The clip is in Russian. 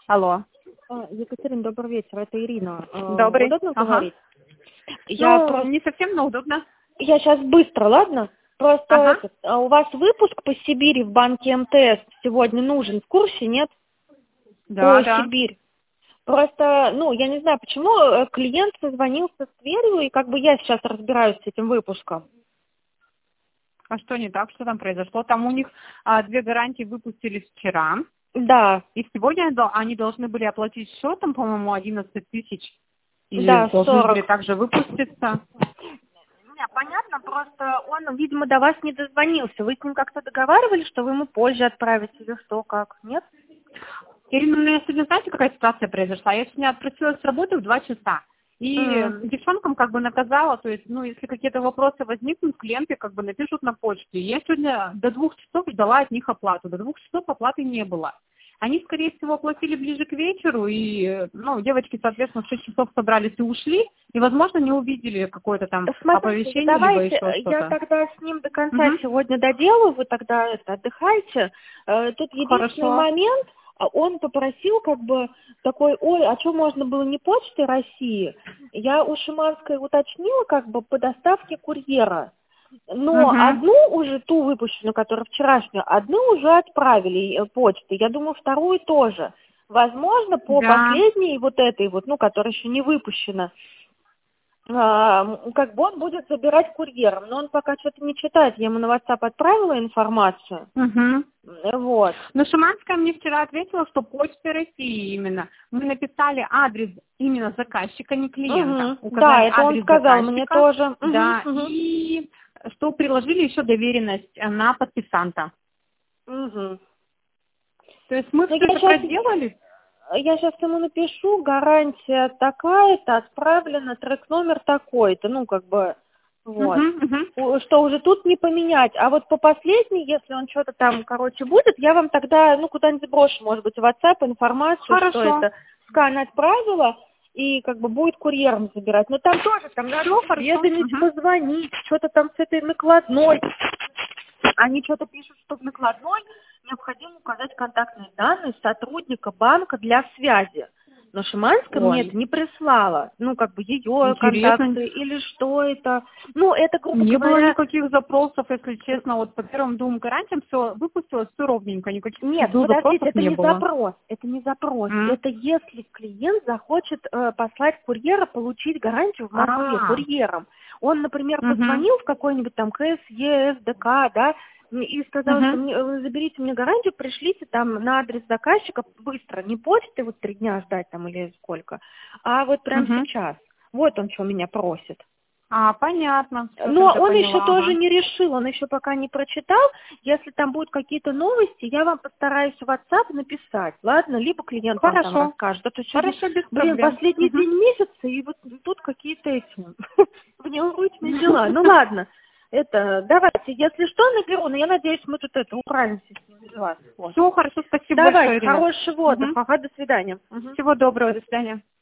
Алло. Екатерина, добрый вечер, это Ирина. Добрый. Удобно говорить? Не совсем, но удобно. Я сейчас быстро, ладно? Просто у вас выпуск по Сибири в банке МТС сегодня нужен, в курсе, нет? Да, По Сибирь. Просто, я не знаю, почему клиент созвонился с Тверью, и как бы я сейчас разбираюсь с этим выпуском. А что не так? Что там произошло? Там у них 2 гарантии выпустили вчера. Да. И сегодня они должны были оплатить счет, там, по-моему, 11 тысяч. И да, должны 40. были также выпуститься. Понятно, просто он, видимо, до вас не дозвонился. Вы с ним как-то договаривались, что вы ему позже отправите или что, как? Нет? Ирина, я сегодня, знаете, какая ситуация произошла? Я сегодня отпросилась с работы в 2 часа. И девчонкам как бы наказала, то есть, если какие-то вопросы возникнут, клиенты как бы напишут на почте. Я сегодня до 2 часов ждала от них оплату. До 2 часов оплаты не было. Они, скорее всего, оплатили ближе к вечеру, и, девочки, соответственно, в 6 часов собрались и ушли, и, возможно, не увидели какое-то там оповещение, давайте, либо еще что-то. я тогда с ним до конца сегодня доделаю, вы тогда отдыхайте. Тут единственный момент, он попросил как бы такой, а что можно было не почтой России? Я у Шиманской уточнила как бы по доставке курьера. Но одну уже, ту выпущенную, которая вчерашнюю, одну уже отправили почтой. Я думаю, вторую тоже. Возможно, по последней вот этой вот, которая еще не выпущена, как бы он будет забирать курьером. Но он пока что-то не читает. Я ему на WhatsApp отправила информацию. Вот. Но Шиманская мне вчера ответила, что Почта России именно. Мы написали адрес именно заказчика, не клиента. Да, это он сказал мне тоже. Да, и что приложили еще доверенность на подписанта. То есть мы все это проделали? Я сейчас ему напишу, гарантия такая-то, отправлена, трек-номер такой-то, вот. Что уже тут не поменять. А вот по последней, если он что-то там, будет, я вам тогда, куда-нибудь брошу, может быть, в WhatsApp информацию, что это скан отправила, и как бы будет курьером забирать. Но там тоже, надо уведомить, позвонить, что-то там с этой накладной. Они что-то пишут, что в накладной необходимо указать контактные данные сотрудника банка для связи. Но Шиманская мне это не прислала. Ее контакты или что это. Это, грубо говоря... Не было никаких запросов, если честно. Вот по первым 2 гарантиям все выпустилось, все ровненько. Никаких подождите, это не было. запрос. Это не запрос. Это если клиент захочет послать курьера, получить гарантию в Москве курьером. Он, например, позвонил в какой-нибудь там КСЕ, СДК, да, и сказал, что заберите мне гарантию, пришлите там на адрес заказчика быстро, не почтой 3 дня ждать там или сколько, а вот прямо сейчас. Вот он что меня просит. Понятно. Но он еще тоже не решил, он еще пока не прочитал. Если там будут какие-то новости, я вам постараюсь в WhatsApp написать, ладно? Либо клиент вам там расскажет. А то сегодня, последний день месяца, и вот тут какие-то эти внеурочные дела. Ладно. Давайте, если что, наберу, но я надеюсь, мы тут управимся без вас. Все, хорошо, спасибо большое, Ирина. Хорошего отдыха, до свидания. Всего доброго, до свидания.